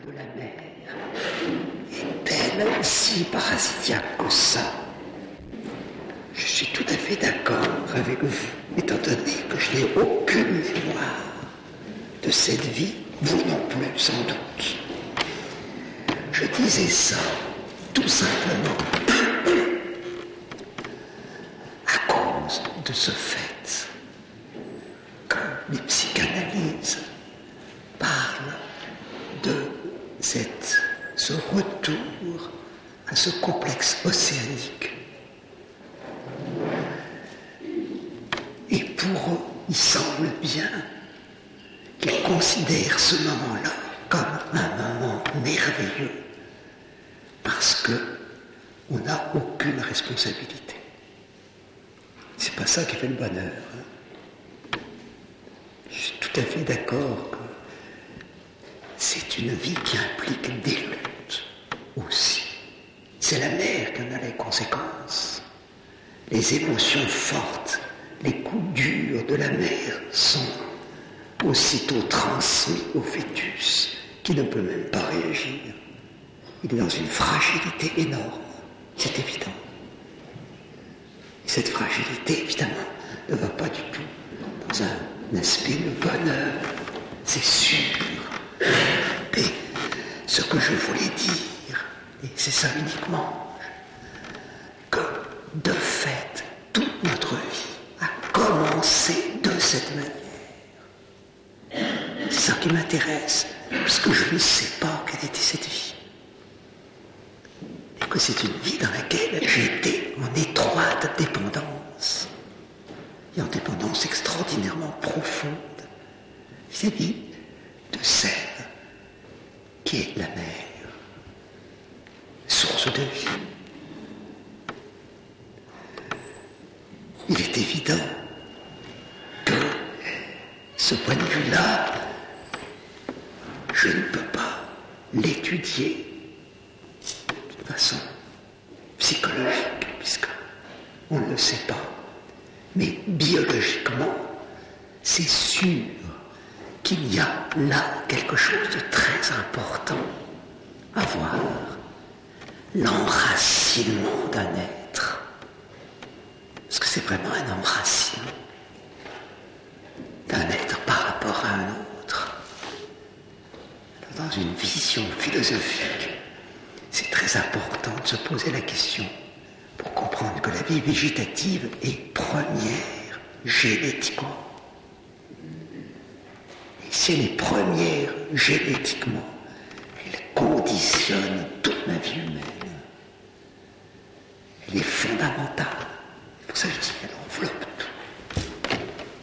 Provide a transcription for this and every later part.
de la mer est-elle si parasitiaque que ça? Je suis tout à fait d'accord avec vous, étant donné que je n'ai aucune mémoire de cette vie, vous non plus sans doute. Je disais ça tout simplement à cause de ce fait que les psychanalyses parlent de ce retour à ce complexe océanique. Et pour eux, il semble bien qu'ils considèrent ce moment-là comme un moment merveilleux parce qu'on n'a aucune responsabilité. C'est pas ça qui fait le bonheur. Je suis tout à fait d'accord que c'est une vie qui implique des luttes aussi. C'est la mer qui en a les conséquences. Les émotions fortes, les coups durs de la mer sont aussitôt transmis au fœtus qui ne peut même pas réagir. Il est dans une fragilité énorme, c'est évident. Et cette fragilité, évidemment, ne va pas du tout dans un aspect de bonheur, c'est sûr. Et ce que je voulais dire, et c'est ça uniquement, que de fait, toute notre vie a commencé de cette manière. C'est ça qui m'intéresse, parce que je ne sais pas quelle était cette vie. Et que c'est une vie dans laquelle j'étais en étroite dépendance, et en dépendance extraordinairement profonde vis-à-vis de celle qui est la mer, source de vie. Il est évident que ce point de vue-là, je ne peux pas l'étudier d'une façon psychologique, puisqu'on ne le sait pas. Mais biologiquement, c'est sûr qu'il y a là quelque chose de très important à voir. L'enracinement d'un être. Parce que c'est vraiment un enracinement d'un être par rapport à un autre. Dans une vision philosophique, c'est très important de se poser la question pour comprendre que la vie végétative est première génétiquement. Et si elle est première génétiquement, elle conditionne toute ma vie humaine. Elle est fondamentale. C'est pour ça que je dis qu'elle enveloppe tout.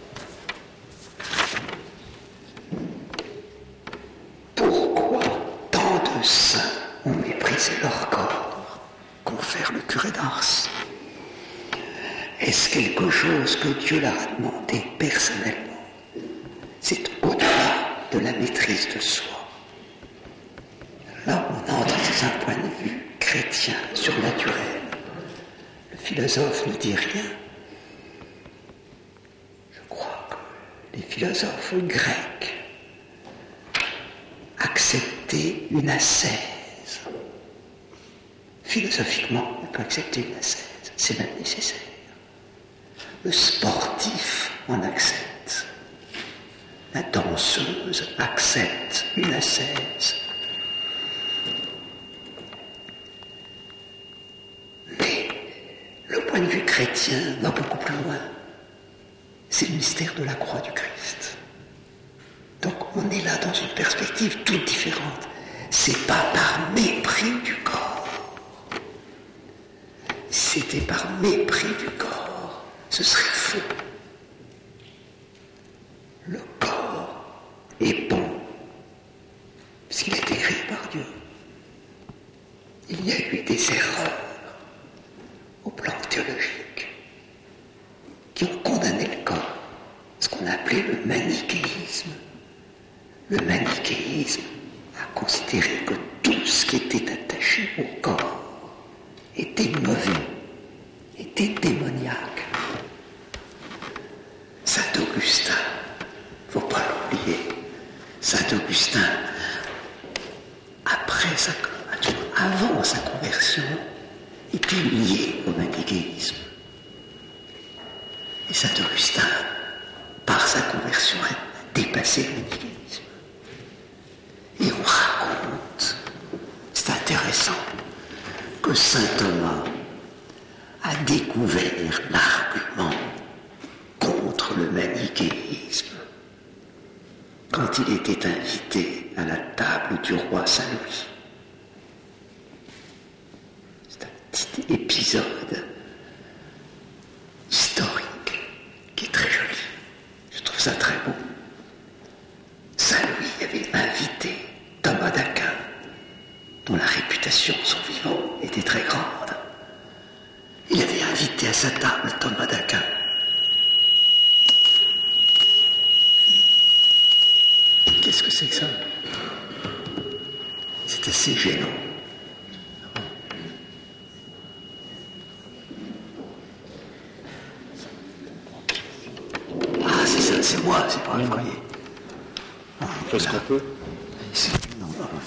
Pourquoi tant de saints ont méprisé leur corps, confère le curé d'Ars? Est-ce quelque chose que Dieu leur a demandé personnellement? C'est au-delà de la maîtrise de soi. Là, on entre dans un point de vue chrétien, surnaturel. Le philosophe ne dit rien. Je crois que les philosophes grecs acceptaient une ascèse. Philosophiquement, on peut accepter une ascèse. C'est même nécessaire. Le sportif en accepte. La danseuse accepte une ascèse. Mais le point de vue chrétien va beaucoup plus loin. C'est le mystère de la croix du Christ. Donc on est là dans une perspective toute différente. C'est pas par mépris du corps. Si c'était par mépris du corps, ce serait faux. Le corps est bon, puisqu'il a été créé par Dieu. Il y a eu des erreurs au plan théologique qui ont condamné le corps, ce qu'on a appelé le manichéisme. Le manichéisme a considéré que tout ce qui était attaché au corps était mauvais, était démoniaque. Saint Augustin, il ne faut pas l'oublier, Saint Augustin avant sa conversion, était lié au manichéisme. Et saint Augustin, par sa conversion, a dépassé le manichéisme. Et on raconte, c'est intéressant, que saint Thomas a découvert l'argument contre le manichéisme quand il était invité à la table du roi Saint-Louis. C'est un petit épisode historique qui est très joli. Je trouve ça très beau. Saint-Louis avait invité Thomas d'Aquin, dont la réputation, son vivant, était très grande. Il avait invité à sa table Thomas d'Aquin. Qu'est-ce que c'est que ça? C'est assez gênant. Ah, c'est ça, c'est moi, c'est pas vrai. Fais ce qu'on peut. Non,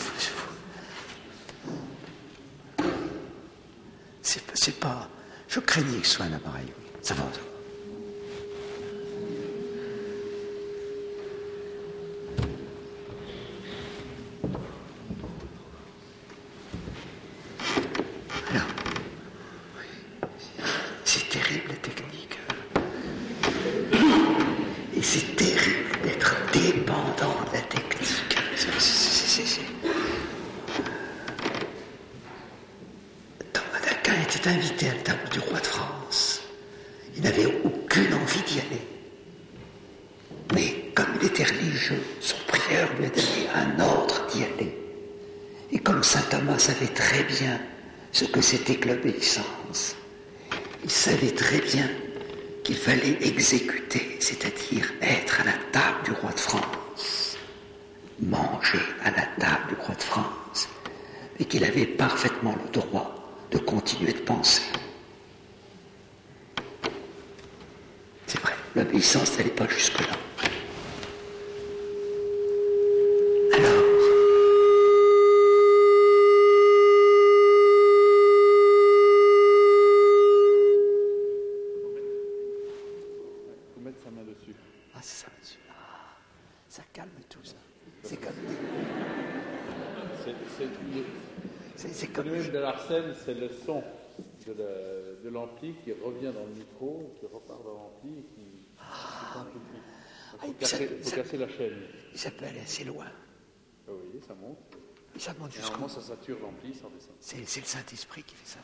c'est pas... Je craignais que ce soit un appareil. Ça va, ça va. Alors, c'est terrible la technique. Et c'est terrible d'être dépendant de la technique. Thomas d'Aquin était invité à la table du roi de France. Il n'avait aucune envie d'y aller. Mais comme il était religieux, son prieur lui a donné un ordre d'y aller. Et comme saint Thomas savait très bien ce que c'était que l'obéissance, il savait très bien qu'il fallait exécuter, c'est-à-dire être à la table du roi de France, manger à la table du roi de France, et qu'il avait parfaitement le droit de continuer de penser. C'est vrai, l'obéissance n'allait pas jusque-là. Alors, Faut mettre sa main dessus. ah, c'est ça, monsieur. Ah, ça calme tout ça. C'est comme c'est comme Le de l'arsène, c'est le son de l'ampli qui revient dans le micro, qui repart dans l'ampli et qui s'amplifie. Il faut casser la chaîne. ça peut aller assez loin. Ah oui, ça monte. Ça monte Et jusqu'au... normalement, ça sature l'ampli, ça redescend. C'est le Saint-Esprit qui fait ça.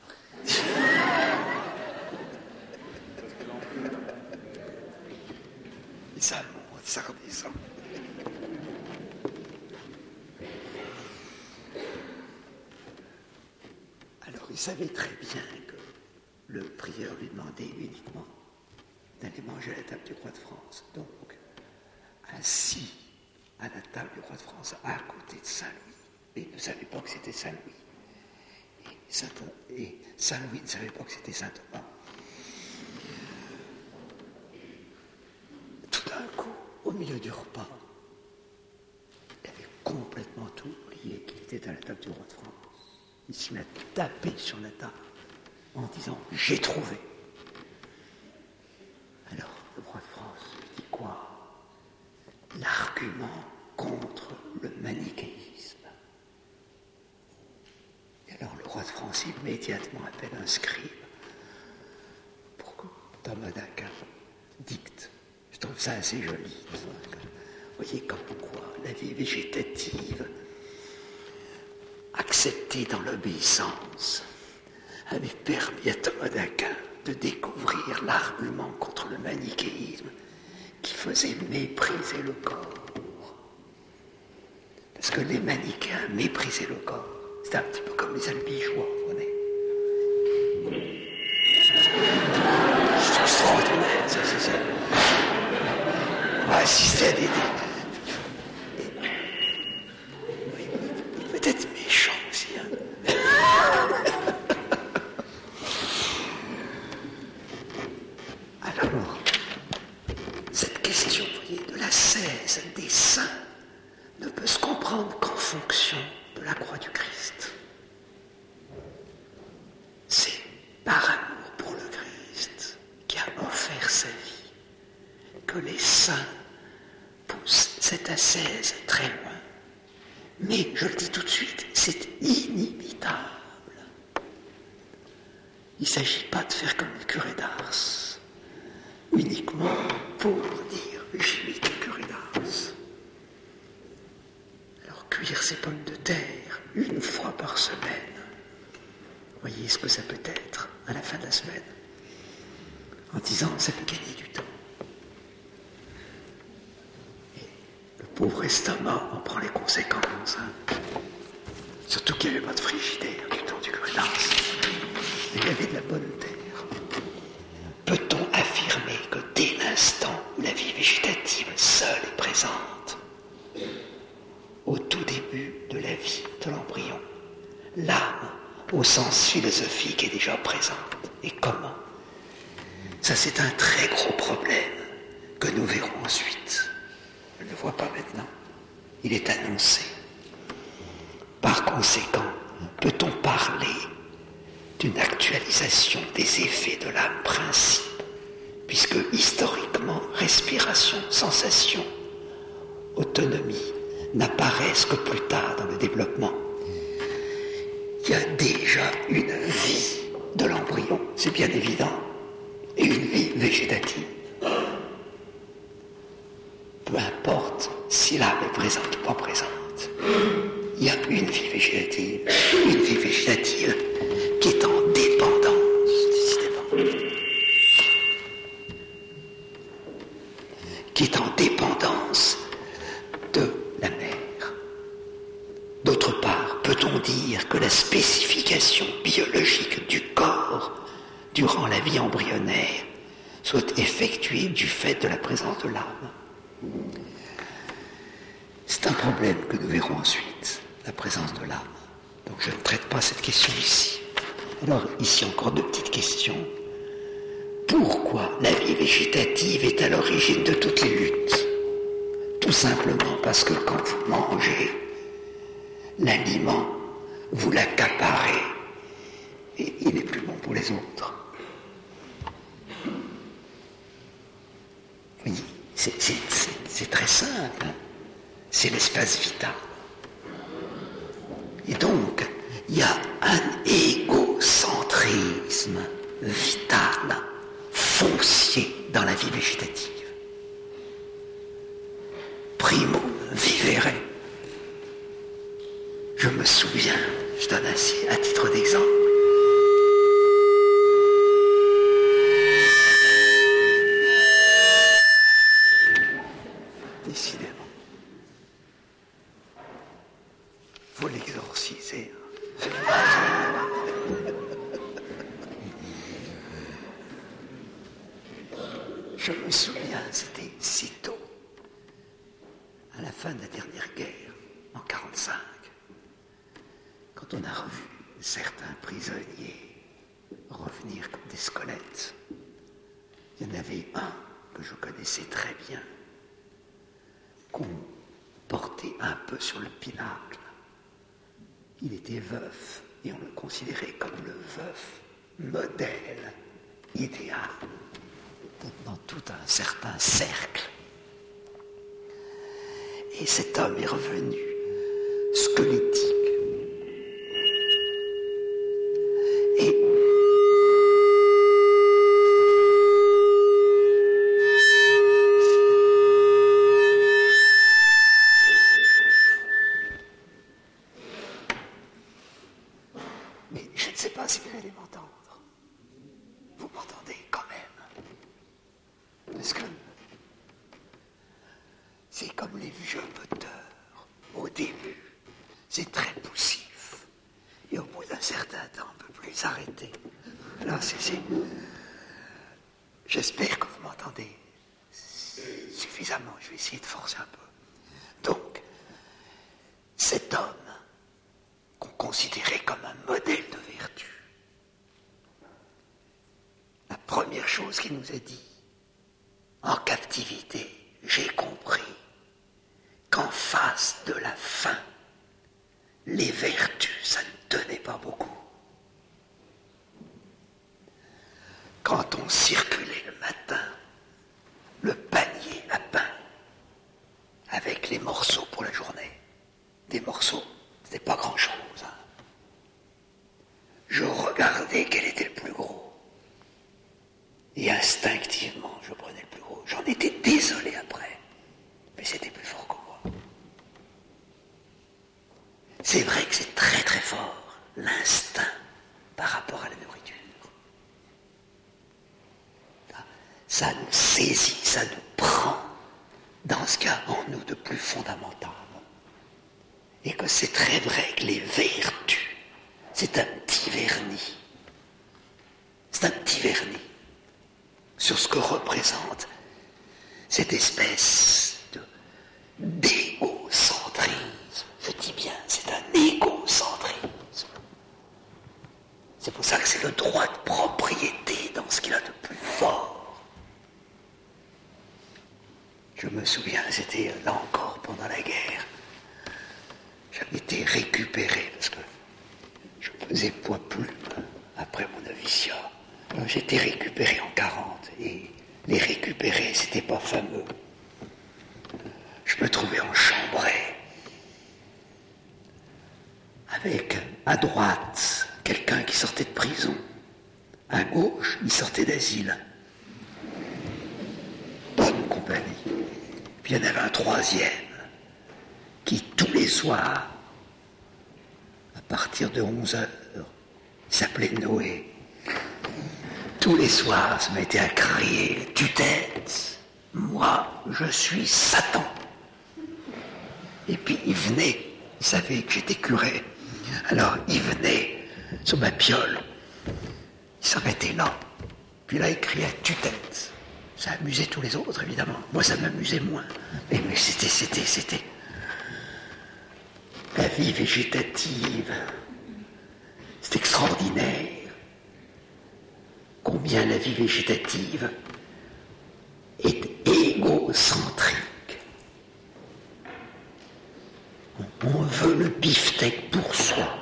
Parce que l'ampli... Et ça monte, ça redescend. Alors il savait très bien que le prieur lui demandait uniquement d'aller manger à la table du roi de France. Donc, assis à la table du roi de France, à côté de Saint-Louis, mais il ne savait pas que c'était Saint-Louis. Et Saint-Louis ne savait pas que c'était Saint-Thomas. Tout d'un coup, au milieu du repas, il avait complètement tout oublié qu'il était à la table du roi de France. Il se met à taper sur la table en disant « J'ai trouvé ». Alors, le roi de France dit quoi? L'argument contre le manichéisme. Et alors le roi de France immédiatement appelle un scribe pour que Thomas d'Aquin dicte. Je trouve ça assez joli. Vous voyez comme quoi la vie végétative, acceptée dans l'obéissance, avait permis à Thomas d'Aquin de découvrir l'argument contre le manichéisme qui faisait mépriser le corps. Parce que les manichéens méprisaient le corps. C'était un petit peu comme les albigeois, vous voyez. C'est extraordinaire, ça, c'est ça. On va assister à des... Il peut être méchant aussi, hein. Alors, cette question, vous voyez, de l'ascèse des saints ne peut se comprendre qu'en fonction de la croix du Christ. C'est par amour pour le Christ qui a offert sa vie que les saints poussent cette ascèse très loin. Mais, je le dis tout de suite, c'est inimitable. Il ne s'agit pas de faire comme le curé d'Ars, uniquement pour dire « j'imite le curé d'Ars ». Alors, cuire ses pommes de terre une fois par semaine, voyez ce que ça peut être à la fin de la semaine, en disant « ça peut gagner du temps ». Le pauvre estomac en prend les conséquences. Surtout qu'il n'y avait pas de frigidaire du temps du curé d'Ars. Il y avait de la bonne terre. Peut-on affirmer que dès l'instant où la vie végétative seule est présente, au tout début de la vie de l'embryon, l'âme, au sens philosophique, est déjà présente? Et comment? Ça, c'est un très gros problème que nous verrons ensuite. Je ne le vois pas maintenant. Il est annoncé. Par conséquent, peut-on parler d'une actualisation des effets de l'âme principe, puisque historiquement, respiration, sensation, autonomie n'apparaissent que plus tard dans le développement. Il y a déjà une vie de l'embryon, c'est bien évident, et une vie végétative. Peu importe si l'âme est présente ou pas présente, il y a une vie végétative qui est en dépendance, décidément, qui est en dépendance de la mère. D'autre part, peut-on dire que la spécification biologique du corps durant la vie embryonnaire soit effectuée du fait de la présence de l'âme? C'est un problème que nous verrons ensuite, la présence de l'âme. Donc je ne traite pas cette question ici. Alors ici encore deux petites questions. Pourquoi la vie végétative est à l'origine de toutes les luttes? Tout simplement parce que quand vous mangez, l'aliment, vous l'accaparez et il n'est plus bon pour les autres. Vous voyez, c'est très simple. Hein? C'est l'espace vital. Et donc, il y a un égocentrisme vital, foncier dans la vie végétative. Primo vivere. Je me souviens, je donne ainsi à titre d'exemple, décidément. Faut l'exorciser. Je me souviens, c'était si tôt, à la fin de la dernière guerre, en 1945, quand on a revu certains prisonniers revenir comme des squelettes. Il y en avait un que je connaissais très bien, qu'on portait un peu sur le pinacle. Il était veuf et on le considérait comme le veuf modèle idéal dans tout un certain cercle. Et cet homme est revenu squelettique. Et mais je ne sais pas si vous allez m'entendre. Vous m'entendez quand même. Parce que c'est comme les vieux moteurs. Au début, c'est très poussif. Et au bout d'un certain temps, on ne peut plus s'arrêter. Là, j'espère que vous m'entendez suffisamment. Je vais essayer de forcer un peu. Donc, cet homme qu'on considérait comme un modèle de vertu, la première chose qu'il nous a dit, en captivité, j'ai compris qu'en face de la faim, les vertus, ça ne tenait pas beaucoup. Quand on circulait le matin, le panier à pain, avec les morceaux pour la journée, des morceaux, c'était pas grand-chose. Hein. Je regardais quel était le plus gros. Et instinctivement, je prenais le plus gros. J'en étais désolé après, mais c'était plus fort que moi. C'est vrai que c'est très très fort, l'instinct par rapport à la nourriture. Ça nous saisit, ça nous prend dans ce qu'il y a en nous de plus fondamental. Et que c'est très vrai que les vertus, c'est un petit vernis. C'est un petit vernis sur ce que représente cette espèce d'égocentrisme. Je dis bien, c'est un égocentrisme. C'est pour ça que c'est le droit de propriété dans ce qu'il a de plus fort. Je me souviens, c'était là encore pendant la guerre. J'avais été récupéré parce que je faisais poids plume après mon noviciat. Alors j'étais récupéré en 40 et les récupérés, c'était pas fameux. Je me trouvais en Chambray avec à droite quelqu'un qui sortait de prison, à gauche il sortait d'asile. Bonne compagnie. Puis il y en avait un troisième qui tous les soirs, à partir de 11h, il s'appelait Noé. Tous les soirs, se mettait à crier « Tue-tête, moi, je suis Satan ». Et puis il venait, il savait que j'étais curé, alors il venait sur ma piole, il s'arrêtait là, puis là il criait « Tue-tête ». Ça amusait tous les autres, évidemment. Moi, ça m'amusait moins. Mais c'était... La vie végétative, c'est extraordinaire. Combien la vie végétative est égocentrique. On veut le beefsteak pour soi.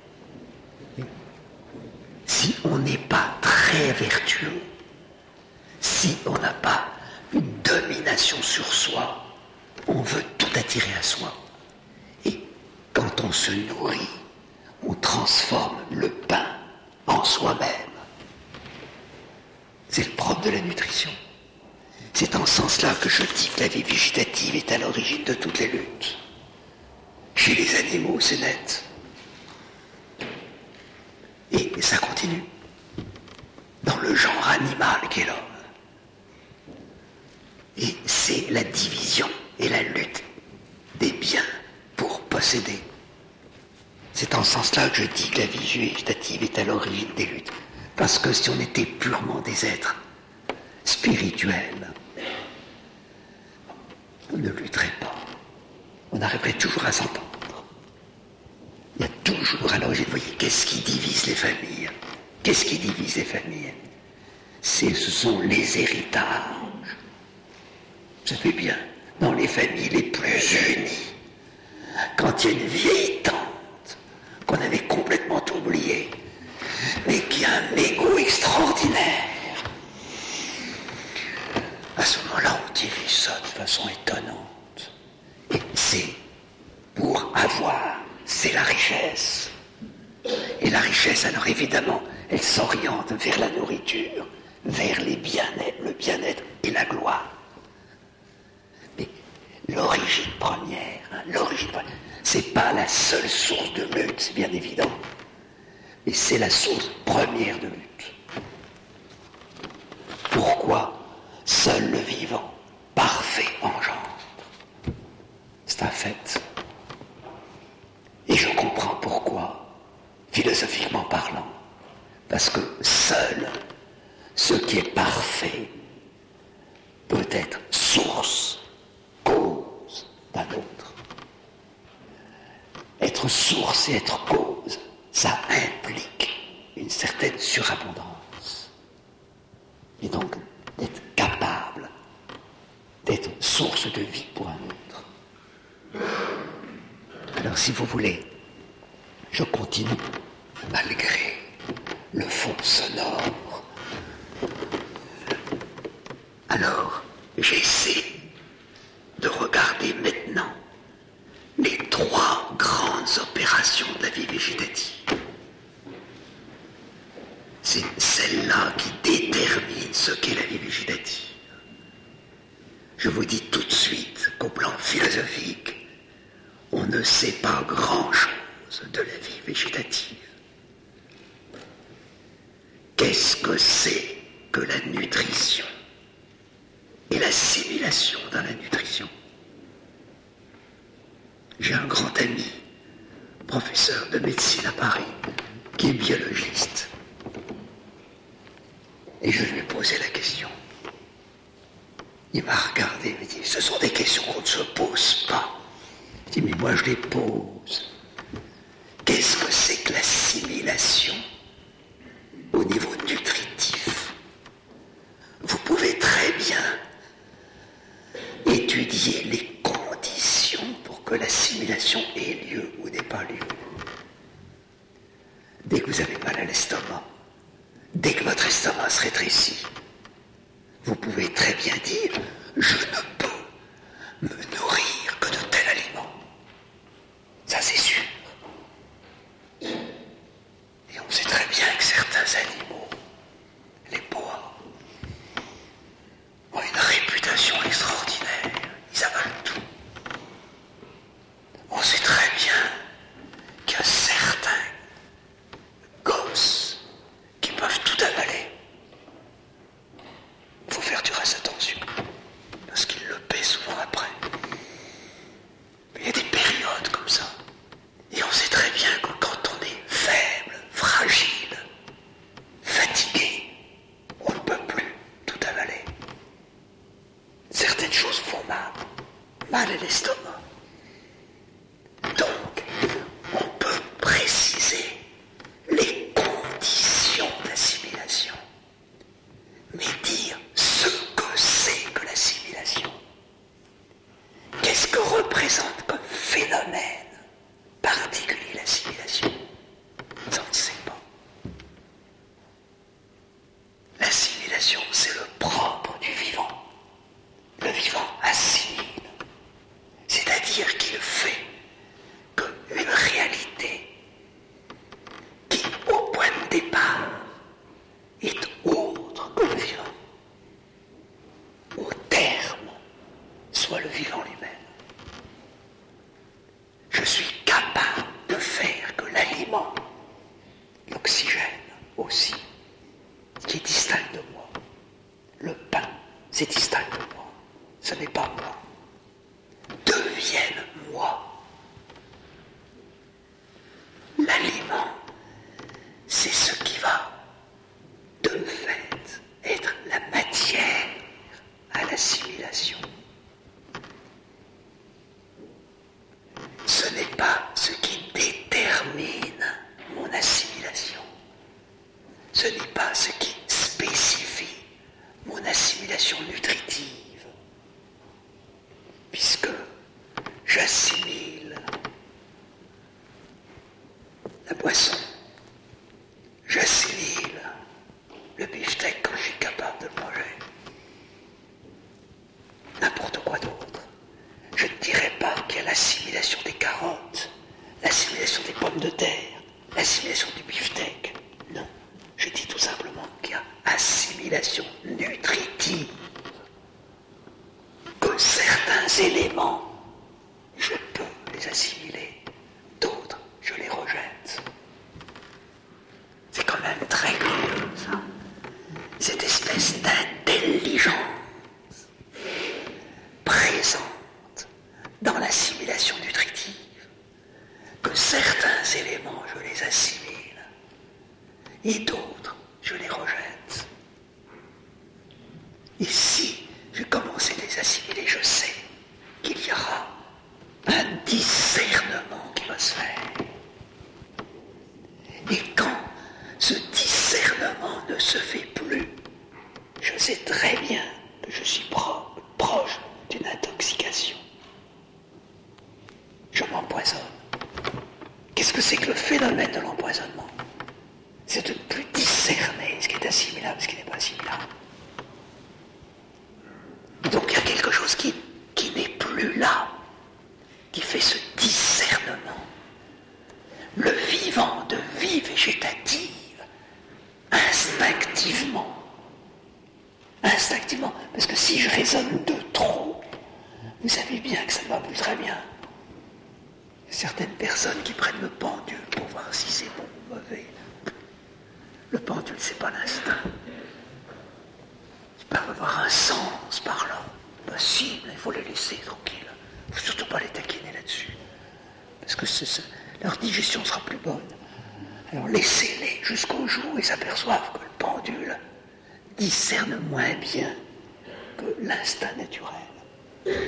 Si on n'est pas très vertueux, si on n'a pas une domination sur soi, on veut tout attirer à soi. Et quand on se nourrit, on transforme le pain en soi-même. C'est le propre de la nutrition. C'est en ce sens-là que je dis que la vie végétative est à l'origine de toutes les luttes. Chez les animaux, c'est net. Et ça continue. Dans le genre animal qu'est l'homme. Et c'est la division et la lutte des biens pour posséder. C'est en ce sens-là que je dis que la vie végétative est à l'origine des luttes. Parce que si on était purement des êtres spirituels, on ne lutterait pas. On arriverait toujours à s'entendre. Il y a toujours à l'origine, vous voyez, qu'est-ce qui divise les familles? Qu'est-ce qui divise les familles? Ce sont les héritages. Vous savez bien, dans les familles les plus unies, quand il y a une vieille tante qu'on avait complètement oubliée, mais qui a un égo extraordinaire, à ce moment-là, on divise ça de façon étonnante. Et c'est pour avoir, c'est la richesse. Et la richesse, alors évidemment, elle s'oriente vers la nourriture, vers les bien-être, le bien-être et la gloire. Mais l'origine première, c'est pas la seule source de lutte, c'est bien évident, mais c'est la source première de lutte. Pourquoi seul le vivant, parfait, engendre? C'est un fait. Et je comprends pourquoi, philosophiquement parlant. Parce que seul ce qui est parfait peut être source, cause d'un autre. Être source et être cause, ça implique une certaine surabondance. Et donc d'être capable d'être source de vie pour un autre. Alors si vous voulez, Je continue, malgré le fond sonore. Alors, j'essaie de regarder maintenant les 3 grandes opérations de la vie végétative. C'est celle-là qui détermine ce qu'est la vie végétative. Je vous dis tout de suite qu'au plan philosophique, on ne sait pas grand-chose de la vie végétative. Qu'est-ce que c'est que la nutrition et l'assimilation dans la nutrition? J'ai un grand ami, professeur de médecine à Paris, qui est biologiste. Et je lui ai posé la question. Il m'a regardé et m'a dit, ce sont des questions qu'on ne se pose pas. Je dis, mais moi je les pose. Qu'est-ce que c'est que l'assimilation au niveau nutritif? Vous pouvez très bien étudier les conditions pour que l'assimilation ait lieu ou n'ait pas lieu. Dès que vous avez mal à l'estomac, dès que votre estomac se rétrécit, vous pouvez très bien dire « Je ne peux me nourrir que de tel aliment ». Ça, c'est sûr. Et on sait très bien que certains animaux, les boas, ont une réputation extraordinaire. Ils avalent tout. On sait très bien qu'il y a certains gosses qui peuvent tout avaler. Il faut faire du reste attention, parce qu'ils le paient souvent après. Il y a des périodes comme ça. Et on sait très bien que quand on est faible, fragile, fatigué, on ne peut plus tout avaler. Certaines choses font mal à l'estomac. Donc, on peut préciser les conditions d'assimilation, mais dire ce que c'est que l'assimilation. Qu'est-ce que représente comme phénomène particulier l'assimilation? Ça, on ne sait pas. L'assimilation, c'est le propre du vivant. Le vivant assimile, c'est-à-dire qu'il fait qu'une réalité qui, au point de départ, est autre que le vivant, au terme, soit le vivant lui-même. Je suis capable de faire que l'aliment, l'oxygène aussi, qui est distinct de moi, le pain, c'est distinct de moi, ce n'est pas moi, devienne moi. L'aliment, c'est ce qui va, de fait, être la matière à l'assimilation. Ce n'est pas ce qui détermine mon assimilation. Ce n'est pas ce qui spécifie mon assimilation nutritive, puisque j'assimile la boisson, j'assimile le beefsteak quand je suis capable de le manger, n'importe quoi d'autre. Je ne dirais pas qu'il y a l'assimilation des carottes, l'assimilation des pommes de terre, l'assimilation du beefsteak. Non, je dis tout simplement qu'il y a assimilation nutritive, que certains éléments, je peux les assimiler, d'autres, je les rejette. C'est quand même très curieux, ça. Cette espèce d'intelligence présente dans l'assimilation nutritive, que certains éléments, je les assimile, et d'autres, je les rejette. Et si je commence à les assimiler, je sais qu'il y aura un discernement qui va se faire. Et quand ce discernement ne se fait plus, je sais très bien que je suis proche d'une intoxication. Je m'empoisonne. Qu'est-ce que c'est que le phénomène de l'empoisonnement? C'est de ne plus discerner ce qui est assimilable, ce qui n'est pas assimilable. Donc il y a quelque chose qui n'est plus là, qui fait ce discernement. Le vivant de vie végétative, instinctivement, parce que si je raisonne de trop, vous savez bien que ça ne va plus très bien. Il y a certaines personnes qui prennent le pendule pour voir si c'est bon ou mauvais. Le pendule, c'est pas l'instinct. Ils peuvent avoir un sens par là. Ben si, il faut les laisser tranquilles. Il ne faut surtout pas les taquiner là-dessus. Parce que leur digestion sera plus bonne. Alors laissez-les jusqu'au jour où ils s'aperçoivent que le pendule discerne moins bien que l'instinct naturel.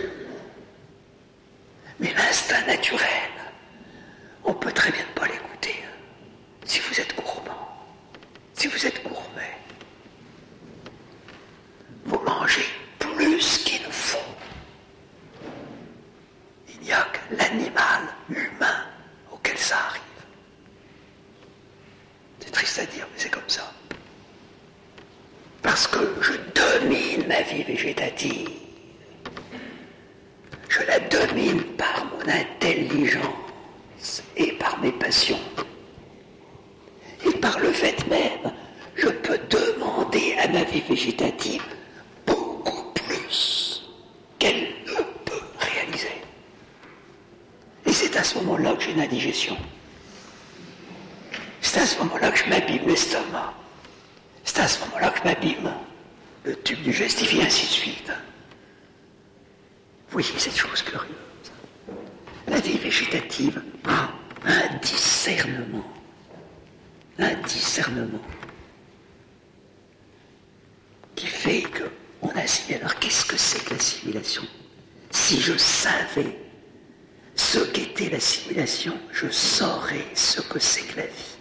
Mais l'instinct naturel, on peut très bien ne pas l'écouter. Si vous êtes gourmand, si vous êtes gourmet, vous mangez plus qu'il ne faut. Il n'y a que l'animal humain auquel ça arrive. C'est triste à dire, mais c'est comme ça. Parce que je domine ma vie végétative. Je la domine par mon intelligence et par mes passions. Et par le fait même, je peux demander à ma vie végétative beaucoup plus qu'elle ne peut réaliser. Et c'est à ce moment-là que j'ai une indigestion. C'est à ce moment-là que je m'abîme l'estomac. C'est à ce moment-là que je m'abîme le tube digestif et ainsi de suite. Vous voyez cette chose curieuse. La vie végétative a un discernement. Un discernement qui fait qu'on assimile. Alors qu'est-ce que c'est que l'assimilation? Si je savais ce qu'était l'assimilation, je saurais ce que c'est que la vie.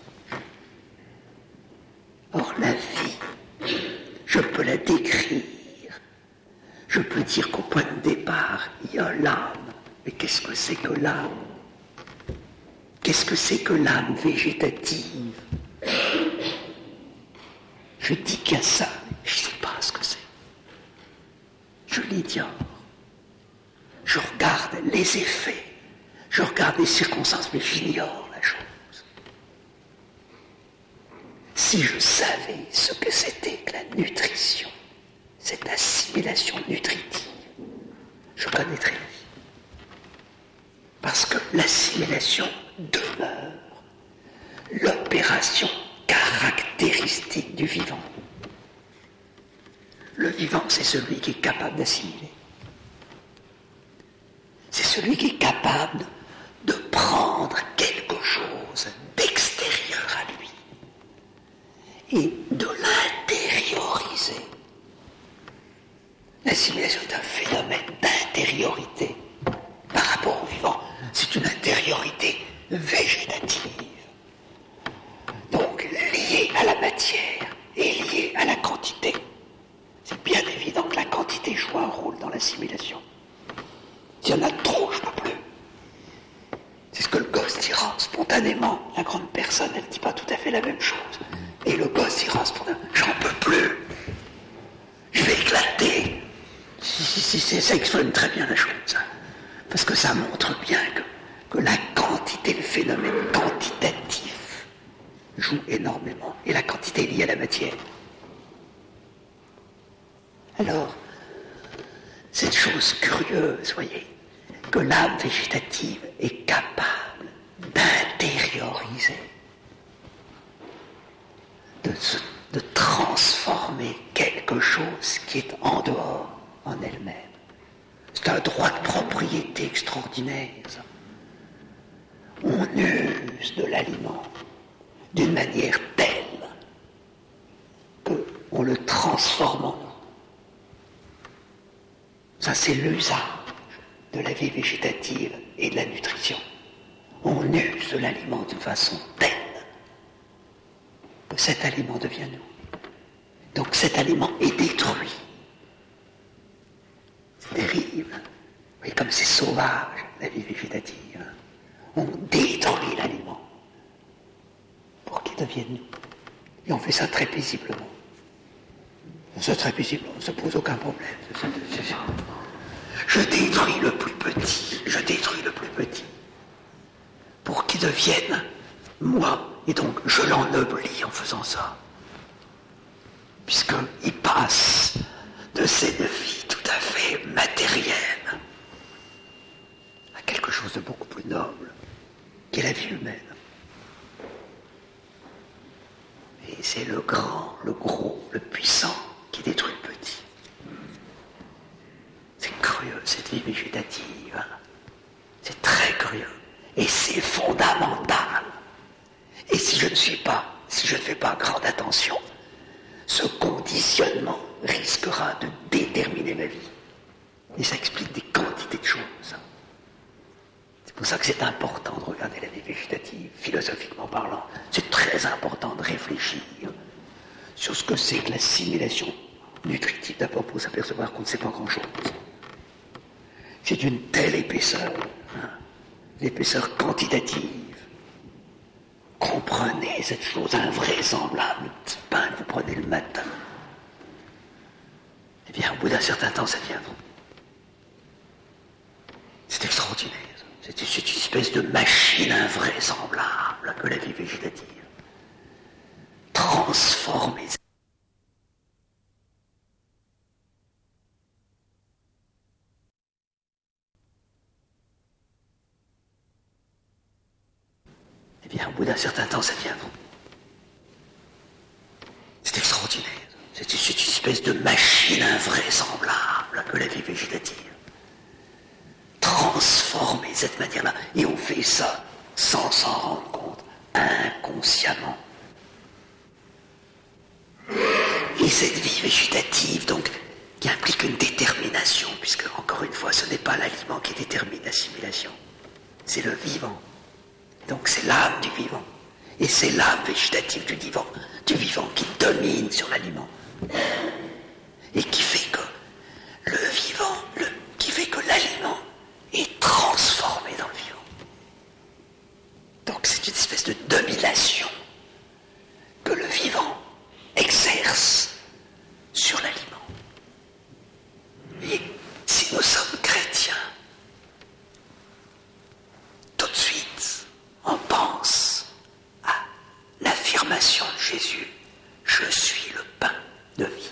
Or la vie, je peux la décrire. Je peux dire qu'au point de départ, il y a l'âme. Mais qu'est-ce que c'est que l'âme? Qu'est-ce que c'est que l'âme végétative? Je dis qu'il y a ça, mais je ne sais pas ce que c'est. Je l'ignore. Je regarde les effets. Je regarde les circonstances, mais j'ignore la chose. Si je savais ce que c'était que la nutrition, cette assimilation nutritive, je connaîtrais la vie. Parce que l'assimilation demeure l'opération caractéristique du vivant. Le vivant, c'est celui qui est capable d'assimiler. C'est celui qui est capable de prendre quelque chose d'extérieur à lui et de l'intérioriser. L'assimilation est un phénomène d'intériorité par rapport au vivant. C'est une intériorité végétative. Donc liée à la matière et liée à la quantité. C'est bien évident que la quantité joue un rôle dans l'assimilation. S'il y en a trop, je ne peux plus. C'est ce que le gosse dira spontanément. La grande personne, elle ne dit pas tout à fait la même chose. Et le gosse dira spontanément, j'en peux plus. Je vais éclater. Ça exprime très bien la chose. Parce que ça montre bien que la quantité, le phénomène quantitatif joue énormément. Et la quantité est liée à la matière. Alors, cette chose curieuse, voyez, que l'âme végétative est capable d'intérioriser, de transformer quelque chose qui est en dehors en elle-même. C'est un droit de propriété extraordinaire, ça. On use de l'aliment d'une manière telle qu'on le transforme en nous. Ça, c'est l'usage de la vie végétative et de la nutrition. On use de l'aliment d'une façon telle que cet aliment devient nous. Donc cet aliment est détruit. C'est terrible. Vous voyez comme c'est sauvage, la vie végétative. On détruit l'aliment. qui deviennent nous. Et on fait ça très paisiblement. C'est très paisiblement, ça ne pose aucun problème. Je détruis le plus petit, pour qu'il devienne moi. Et donc, je l'ennoblis en faisant ça. Puisqu'il passe de cette vie tout à fait matérielle à quelque chose de beaucoup plus noble, qui est la vie humaine. Et c'est le grand, le gros, le puissant qui détruit le petit. C'est curieux, cette vie végétative. Hein. C'est très curieux. Et c'est fondamental. Et si je ne fais pas grande attention, ce conditionnement risquera de déterminer ma vie. Et ça explique des quantités de choses. C'est pour ça que c'est important de regarder la vie végétative, philosophiquement parlant. C'est très important de réfléchir sur ce que c'est que l'assimilation nutritive, d'abord pour s'apercevoir qu'on ne sait pas grand-chose. C'est d'une telle épaisseur, hein, l'épaisseur quantitative. Comprenez cette chose invraisemblable, le petit pain que vous prenez le matin. Eh bien, au bout d'un certain temps, ça devient bon. C'est extraordinaire. C'est une espèce de machine invraisemblable que la vie végétative. Transformer. Eh bien, au bout d'un certain temps, ça devient bon. C'est extraordinaire. C'est une espèce de machine invraisemblable que la vie végétative. Transformer cette manière-là. Et on fait ça sans s'en rendre compte, inconsciemment. Et cette vie végétative, donc, qui implique une détermination, puisque, encore une fois, ce n'est pas l'aliment qui détermine l'assimilation, c'est le vivant. Donc c'est l'âme du vivant. Et c'est l'âme végétative du vivant qui domine sur l'aliment. Et qui fait que le vivant, qui fait que l'aliment est transformé dans le vivant. Donc c'est une espèce de domination que le vivant exerce sur l'aliment. Et si nous sommes chrétiens, tout de suite, on pense à l'affirmation de Jésus, je suis le pain de vie.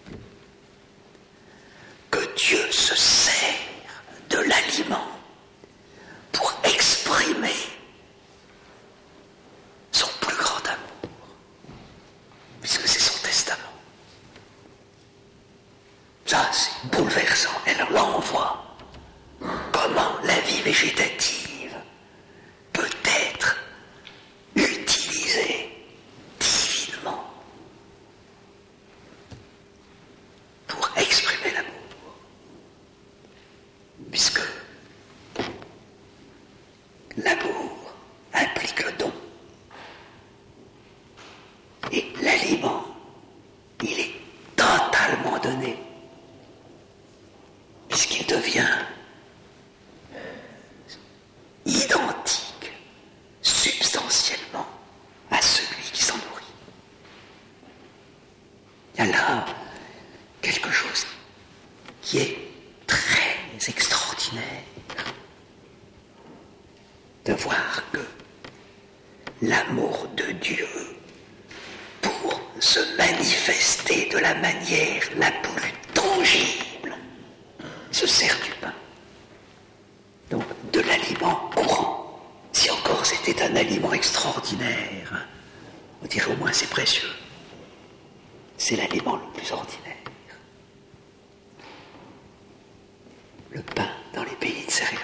Que Dieu se sert de l'aliment pour exprimer son plus grand amour, puisque c'est son testament. Ça, c'est bouleversant. Et alors là, on voit comment la vie végétative peut être utilisée divinement pour exprimer l'amour. Puisque l'amour implique le don. Et l'aliment, il est totalement donné, puisqu'il devient identique, substantiellement, à celui qui s'en nourrit. Il y a là quelque chose qui est très extraordinaire, de voir que l'amour de Dieu, pour se manifester de la manière la plus tangible, se sert du pain. Donc de l'aliment courant. Si encore c'était un aliment extraordinaire, on dirait au moins c'est précieux. C'est l'aliment le plus ordinaire. Le pain dans les pays de céréales.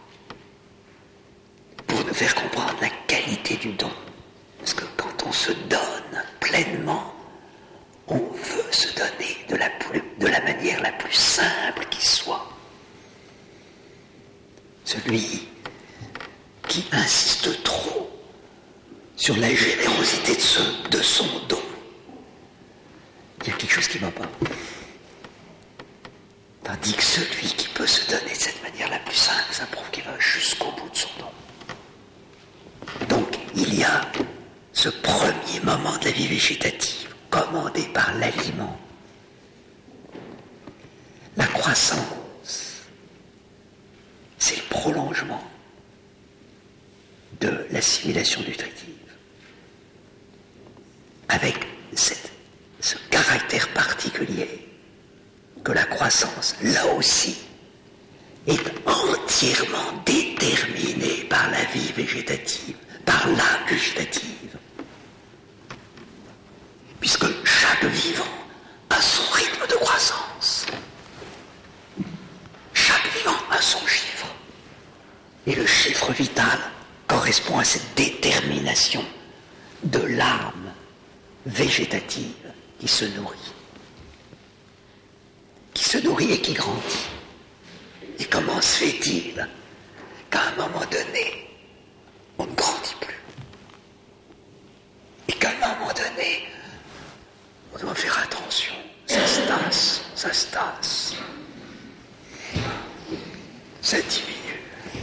Pour nous faire comprendre la qualité du don. Parce que quand on se donne pleinement, on veut se donner de la manière la plus simple qui soit. Celui qui insiste trop sur la générosité de son don, il y a quelque chose qui ne va pas. Tandis que celui qui peut se donner de cette manière la plus simple, ça prouve qu'il va jusqu'au bout de son don. Donc, il y a ce premier moment de la vie végétative, commandé par l'aliment, la croissance, c'est le prolongement de l'assimilation nutritive, avec ce caractère particulier que la croissance, là aussi, est entièrement déterminée par la vie végétative, par l'âme végétative. Puisque chaque vivant a son rythme de croissance. Chaque vivant a son chiffre. Et le chiffre vital correspond à cette détermination de l'âme végétative qui se nourrit. Qui se nourrit et qui grandit. Et comment se fait-il qu'à un moment donné, on ne grandit plus? Et qu'à un moment donné, on doit faire attention. Ça se tasse. Ça diminue.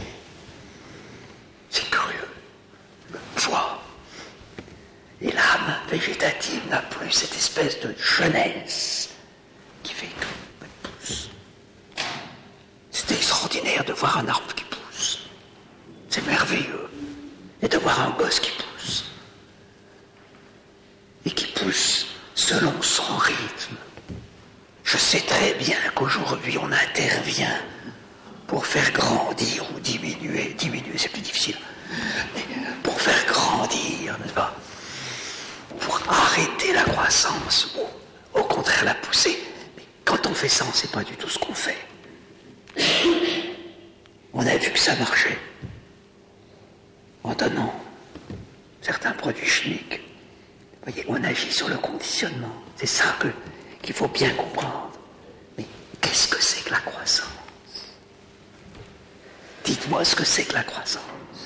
C'est curieux. Le poids. Et l'âme végétative n'a plus cette espèce de jeunesse qui fait qu'elle pousse. C'est extraordinaire de voir un arbre qui pousse. C'est merveilleux. Et de voir un gosse qui pousse. Et qui pousse selon son rythme. Je sais très bien qu'aujourd'hui on intervient pour faire grandir ou diminuer. Diminuer, c'est plus difficile. Mais pour faire grandir, n'est-ce pas? Pour arrêter la croissance ou au contraire la pousser. Mais quand on fait ça, on ne sait pas du tout ce qu'on fait. On a vu que ça marchait en donnant certains produits chimiques. Vous voyez, on agit sur le conditionnement. C'est ça qu'il faut bien comprendre. Mais qu'est-ce que c'est que la croissance? Dites-moi ce que c'est que la croissance.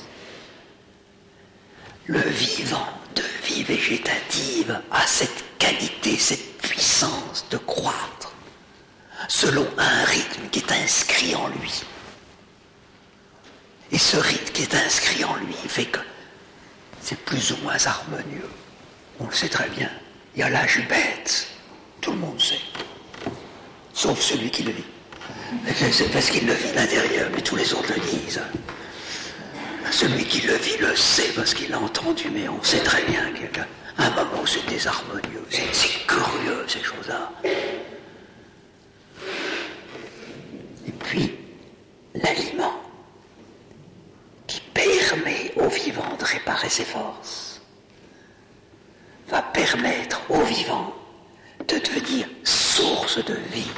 Le vivant de vie végétative a cette qualité, cette puissance de croître selon un rythme qui est inscrit en lui. Et ce rythme qui est inscrit en lui fait que c'est plus ou moins harmonieux. On le sait très bien. Il y a l'âge bête. Tout le monde sait. Sauf celui qui le vit. C'est parce qu'il le vit de l'intérieur, mais tous les autres le disent. Celui qui le vit le sait parce qu'il l'a entendu, mais on sait très bien qu'à un moment c'est désharmonieux. C'est curieux ces choses-là. Et puis, l'aliment qui permet au vivant de réparer ses forces va permettre au vivant de devenir source de vie.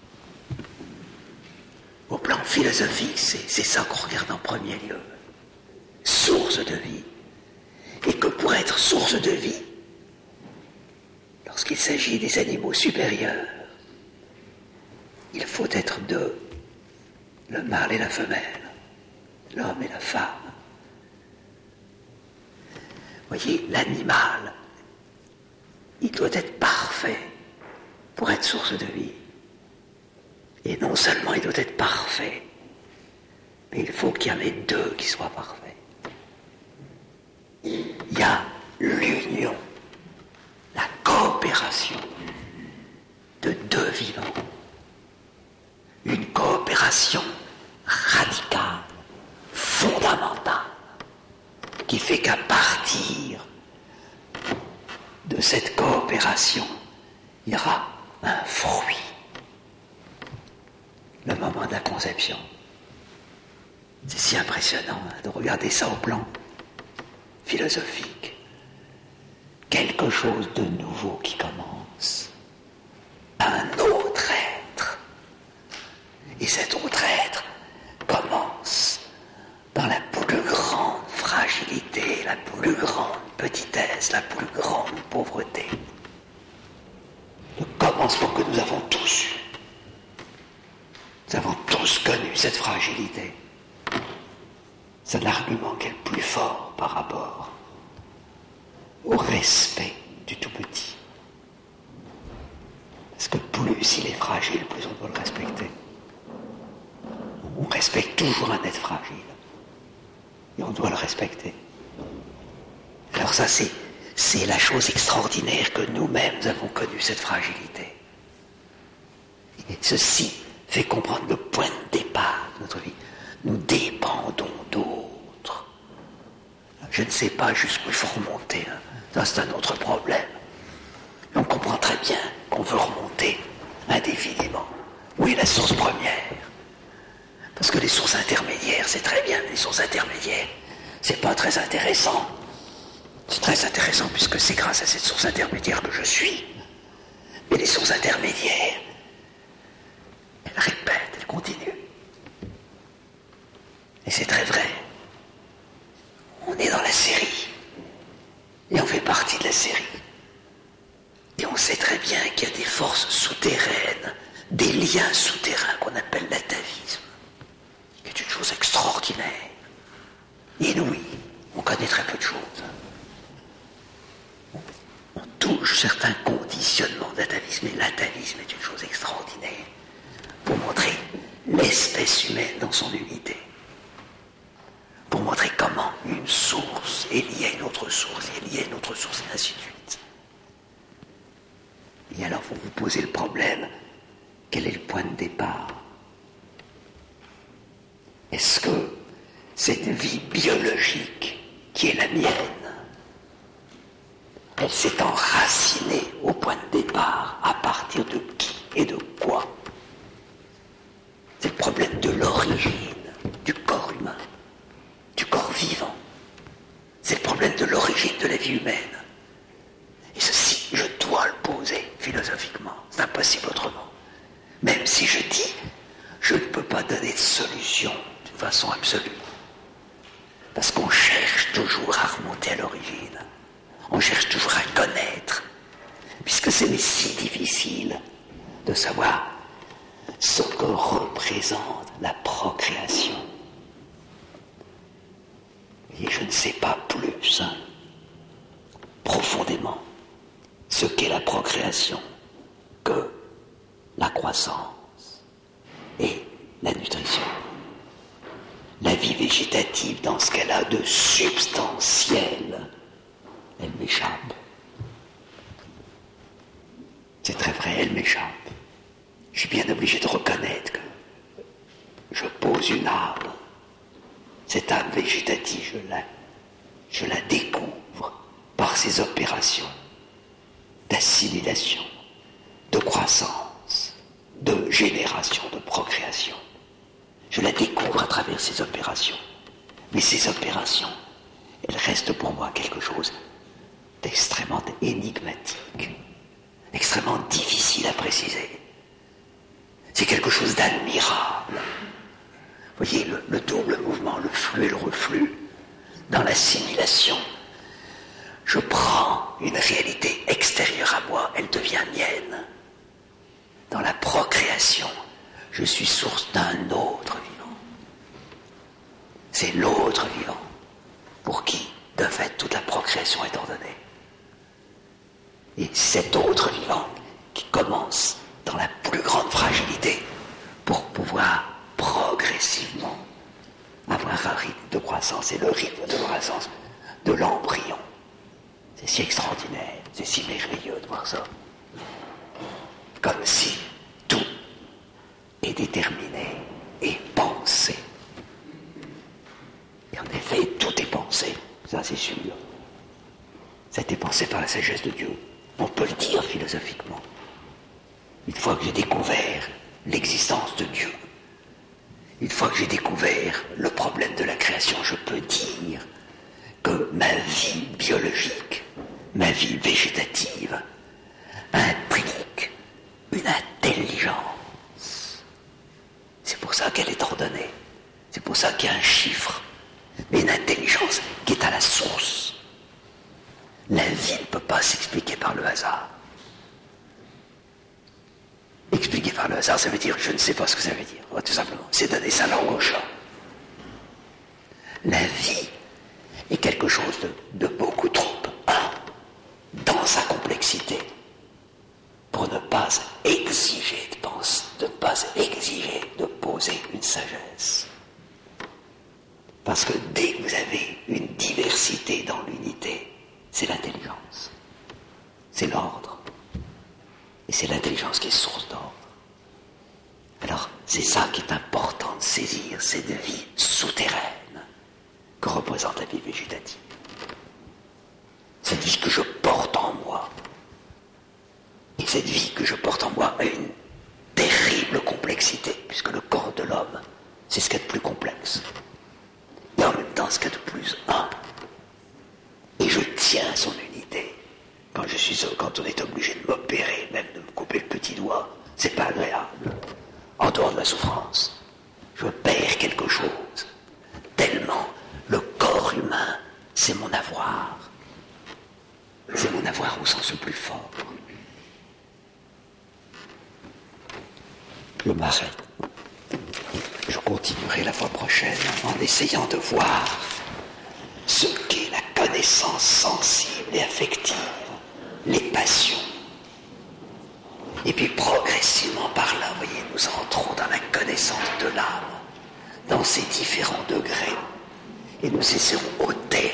Au plan philosophique, c'est ça qu'on regarde en premier lieu. Source de vie. Et que pour être source de vie, lorsqu'il s'agit des animaux supérieurs, il faut être deux, le mâle et la femelle, l'homme et la femme. Voyez, l'animal, il doit être parfait pour être source de vie. Et non seulement il doit être parfait, mais il faut qu'il y en ait deux qui soient parfaits. Il y a l'union, la coopération de deux vivants. Une coopération radicale, fondamentale, qui fait qu'à partir de cette coopération, il y aura un fruit. Le moment de la conception. C'est si impressionnant de regarder ça au plan philosophique. Quelque chose de nouveau qui commence. Un autre être. Et cet autre être commence dans la plus grande fragilité, la plus grande petitesse, la plus grande pauvreté. Le commencement que nous avons tous eu. Nous avons tous connu cette fragilité. C'est l'argument qui est le plus fort par rapport au respect du tout petit. Parce que plus il est fragile, plus on doit le respecter. On respecte toujours un être fragile. Et on doit le respecter. Alors ça, c'est C'est la chose extraordinaire que nous-mêmes avons connue, cette fragilité. Et ceci fait comprendre le point de départ de notre vie. Nous dépendons d'autres. Je ne sais pas jusqu'où il faut remonter. Ça, c'est un autre problème. Et on comprend très bien qu'on veut remonter indéfiniment. Où est la source première? Parce que les sources intermédiaires, c'est très bien. Les sources intermédiaires, c'est pas très intéressant. C'est très intéressant puisque c'est grâce à cette source intermédiaire que je suis. Mais les sources intermédiaires, elles répètent, elles continuent. Et c'est très vrai. On est dans la série. Et on fait partie de la série. Et on sait très bien qu'il y a des forces souterraines, des liens souterrains qu'on appelle l'atavisme, qui est une chose extraordinaire. Inouïe. On connaît très peu de choses. On touche certains conditionnements d'atavisme, et l'atavisme est une chose extraordinaire pour montrer l'espèce humaine dans son unité. Pour montrer comment une source est liée à une autre source, est liée à une autre source, et ainsi de suite. Et alors vous vous posez le problème, quel est le point de départ? Est-ce que cette vie biologique qui est la mienne, elle s'est enracinée au point de départ à partir de qui et de quoi? C'est le problème de l'origine du corps humain, du corps vivant. C'est le problème de l'origine de la vie humaine. Et ceci, je dois le poser philosophiquement. C'est impossible autrement. Même si je dis, je ne peux pas donner de solution d'une façon absolue. Parce qu'on cherche toujours à remonter à l'origine. On cherche toujours à connaître. Puisque c'est si difficile de savoir ce que représente la procréation. Et je ne sais pas plus, profondément, ce qu'est la procréation que la croissance et la nutrition. La vie végétative, dans ce qu'elle a de substantiel, elle m'échappe. C'est très vrai, elle m'échappe. Je suis bien obligé de reconnaître que je pose une arme. Cette âme végétative, je la découvre par ces opérations d'assimilation, de croissance, de génération, de procréation. Je la découvre à travers ces opérations. Mais ces opérations, elles restent pour moi quelque chose d'extrêmement énigmatique, extrêmement difficile à préciser. C'est quelque chose d'admirable. Vous voyez, le double mouvement, le flux et le reflux, dans l'assimilation, je prends une réalité extérieure à moi, elle devient mienne. Dans la procréation, je suis source d'un autre vivant. C'est l'autre vivant pour qui, de fait, toute la procréation est ordonnée. Et cet autre vivant qui commence dans la plus grande fragilité pour pouvoir progressivement avoir un rythme de croissance, et le rythme de croissance de l'embryon. C'est si extraordinaire, c'est si merveilleux de voir ça. Comme si tout est déterminé et pensé. Et en effet, tout est pensé, ça c'est sûr. Ça a été pensé par la sagesse de Dieu. On peut le dire philosophiquement. Une fois que j'ai découvert l'existence de Dieu, une fois que j'ai découvert le problème de la création, je peux dire que ma vie biologique, ma vie végétative, implique une intelligence. C'est pour ça qu'elle est ordonnée. C'est pour ça qu'il y a un chiffre. Mais une intelligence qui est à la source. La vie ne peut pas s'expliquer par le hasard. Expliquer par le hasard, ça veut dire je ne sais pas ce que ça veut dire. Tout simplement, c'est donner sa langue au chat. La vie est quelque chose de beaucoup trop dans sa complexité pour ne pas exiger de penser, de ne pas exiger de poser une sagesse. Parce que dès que vous avez une diversité dans l'unité, c'est l'intelligence. c'est l'ordre. Et c'est l'intelligence qui est source d'ordre. Alors, c'est ça qui est important de saisir, cette vie souterraine que représente la vie végétative. Cette vie que je porte en moi. Et cette vie que je porte en moi a une terrible complexité, puisque le corps de l'homme, c'est ce qu'il y a de plus complexe. Et en même temps, ce qu'il y a de plus un. Et je tiens à son unité. Quand on est obligé de m'opérer, même de me couper le petit doigt, c'est pas agréable. En dehors de la souffrance, je perds quelque chose. Tellement le corps humain, c'est mon avoir. C'est mon avoir au sens le plus fort. Je m'arrête. Je continuerai la fois prochaine en essayant de voir ce qu'est la connaissance sensible et affective, les passions. Et puis progressivement par là, vous voyez, nous entrons dans la connaissance de l'âme, dans ses différents degrés, et nous essaierons au terme